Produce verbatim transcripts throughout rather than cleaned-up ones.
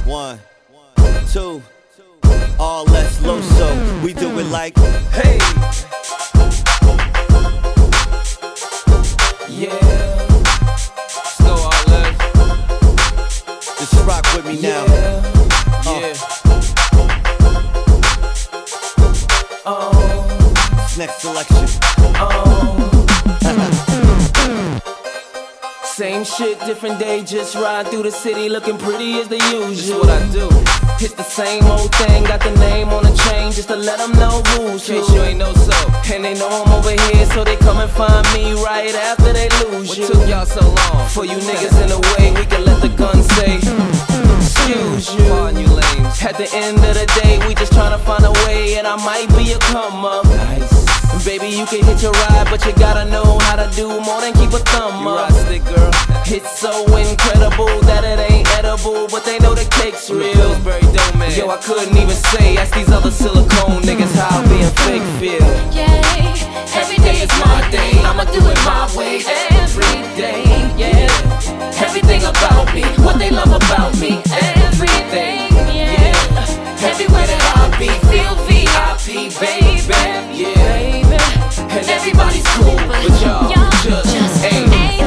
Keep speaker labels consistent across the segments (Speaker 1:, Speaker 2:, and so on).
Speaker 1: One, two, all less loso. We do it like, hey.
Speaker 2: Yeah. So all less.
Speaker 1: Just rock with me now.
Speaker 2: Yeah.
Speaker 1: Uh.
Speaker 2: Oh.
Speaker 1: This next selection.
Speaker 2: Oh. Same shit, different day, just ride through the city looking pretty as the usual. This is what I do. It's the same old thing, got the name on the chain just to let them know who's who. In case you ain't know so. And they know I'm over here, so they come and find me right after they lose what you. What took y'all so long? For you niggas in the way, we can let the gun say, excuse you. Pardon you lames. At the end of the day, we just tryna find a way, and I might be a come up. Nice. Baby, you can hit your ride, but you gotta know how to do more than keep a thumb up. You stick, girl. It's so incredible that it ain't edible, but they know the cake's real. Pillsbury dough, man. Yo, I couldn't even say, ask these other silicone niggas how being fake feel.
Speaker 3: Yeah, every day is my day, I'ma do it my way. Every day, yeah. Everything about me, what they love about me. Everything, yeah. Everywhere that I be, feel V I P, baby. Yeah. And everybody's cool, but y'all just, just ain't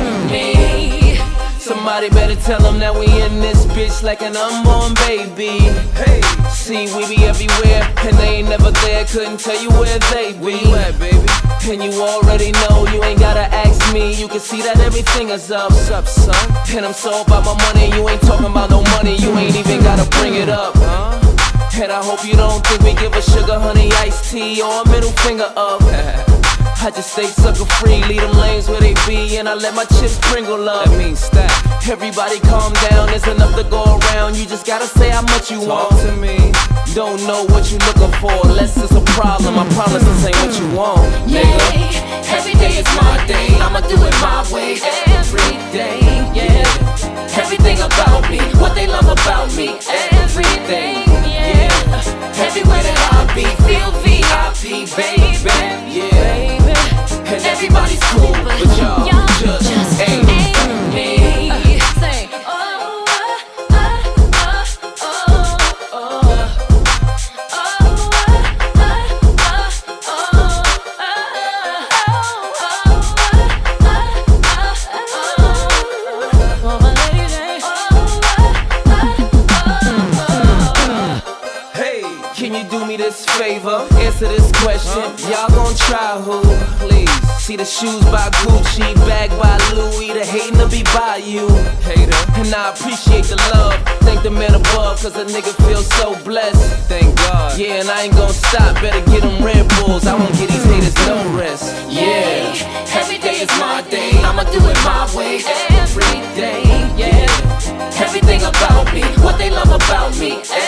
Speaker 3: me.
Speaker 2: Somebody better tell them that we in this bitch like an unborn baby. Hey, see, we be everywhere, and they ain't never there. Couldn't tell you where they be. Where you at, baby? And you already know, you ain't gotta ask me. You can see that everything is up. What's up, son? And I'm so about my money, you ain't talking about no money. You ain't even gotta bring it up, huh? And I hope you don't think we give a sugar, honey, iced tea, or a middle finger up. I just stay sucker free, leave them lanes where they be, and I let my chips sprinkle up. That means stack. Everybody calm down, there's enough to go around. You just gotta say how much you Talk want to me. Don't know what you looking for, unless it's a problem. I promise this ain't what you want,
Speaker 3: yeah,
Speaker 2: nigga.
Speaker 3: Every day is my day, I'ma do it my way. Every day, yeah. Everything about me, what they love about me. Everything, yeah. Everywhere that I be, feel V I P, baby. Yeah. And everybody's cool, but y'all just, just ain't me. Uh, say, oh, oh, oh, oh, oh,
Speaker 2: oh. Hey, can you do me this favor? Answer this question. Y'all gon' try who? Please. See the shoes by Gucci, bag by Louis, the hating to be by you. Hater. And I appreciate the love. Thank the man above, cause a nigga feels so blessed. Thank God. Yeah, and I ain't gon' stop. Better get them Red Bulls. I won't give these haters no rest. Yeah.
Speaker 3: Every day is my day, I'ma do it my way. Every day, yeah. Everything about me, what they love about me.